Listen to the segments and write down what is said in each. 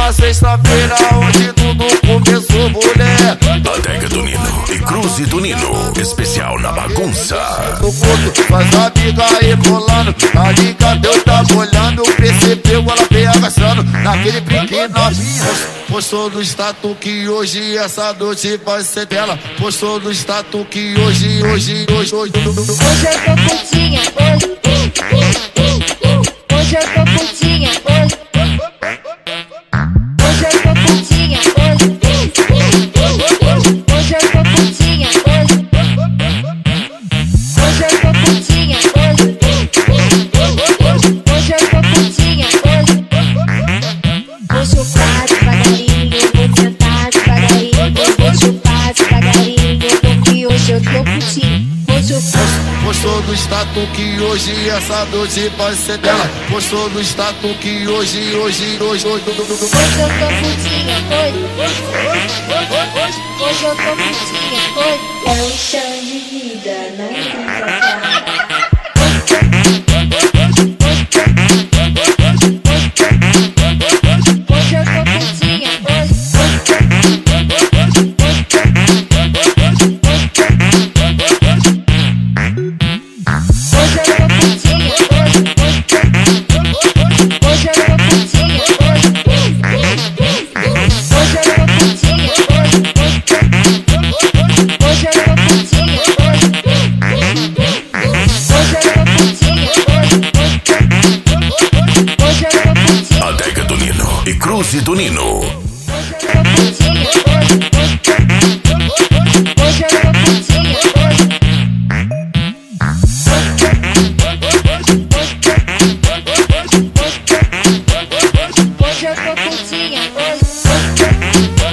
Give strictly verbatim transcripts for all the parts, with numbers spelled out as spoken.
na sexta-feira onde tudo começou, mulher. Adega do Nino e Cruze do Nino, especial na bagunça. No culto, faz a amiga aí colando, a liga deu tá olhando, percebeu ela vem agaçando, naquele brinquedo novinha. Postou no status que hoje essa noite vai ser dela. Postou no status que hoje, hoje, hoje, hoje. Hoje eu tô putinha, hoje. Hoje eu tô putinha, hoje. Hoje eu tô putinha, hoje. Hoje eu tô putinha, hoje. Hoje eu tô putinha, hoje. Hoje eu tô putinha, hoje. Vou chupar devagarinho, vou sentar devagarinho, vou chupar devagarinho, porque hoje eu tô putinha. Postou no status que hoje essa noite vai ser dela. Postou no status que hoje, hoje, hoje, hoje. Hoje eu tô putinha, hoje. Hoje eu tô putinha, hoje. É um chão de vida, não brinca. Hoje eu tô putinha, hoje. Adega do Nino e Cruze do Nino.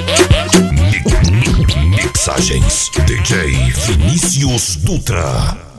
Mixagens D J Vinícius Dutra.